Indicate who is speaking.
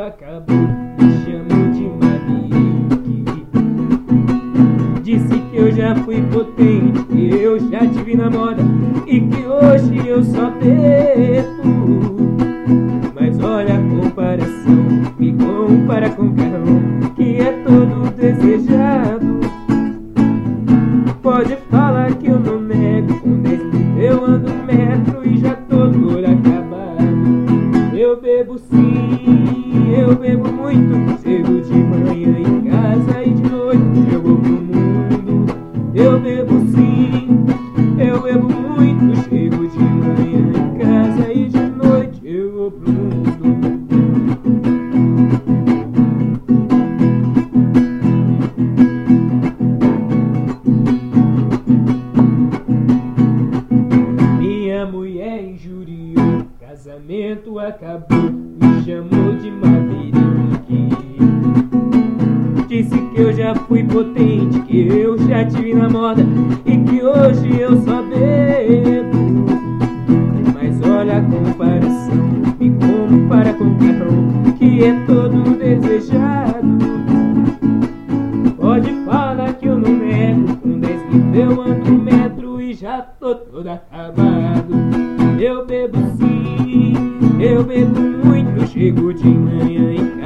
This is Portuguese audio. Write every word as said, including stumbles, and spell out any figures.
Speaker 1: acabou, me chamou de Maverick. Disse que eu já fui potente, que eu já tive na moda e que hoje eu só bebo. Mas olha a comparação, me compara com o carrão que é todo desejado. Pode falar que eu não nego, com dez mil eu ando metro e já tô todo acabado. Eu bebo sim, eu bebo muito, chego de manhã em casa e de noite eu vou pro mundo. Eu bebo sim, eu bebo muito, chego de manhã em casa e de noite eu vou pro mundo. Minha mulher injuriou, casamento acabou, me chamou de Maverick. Disse que eu já fui potente, que eu já tive na moda e que hoje eu só bebo. Mas olha a comparação, me compara com o carrão que é todo desejado. Pode falar que eu não nego, com dez mil eu ando um metro e já tô todo acabado. Eu bebo sim, eu bebo muito, chego de manhã em casa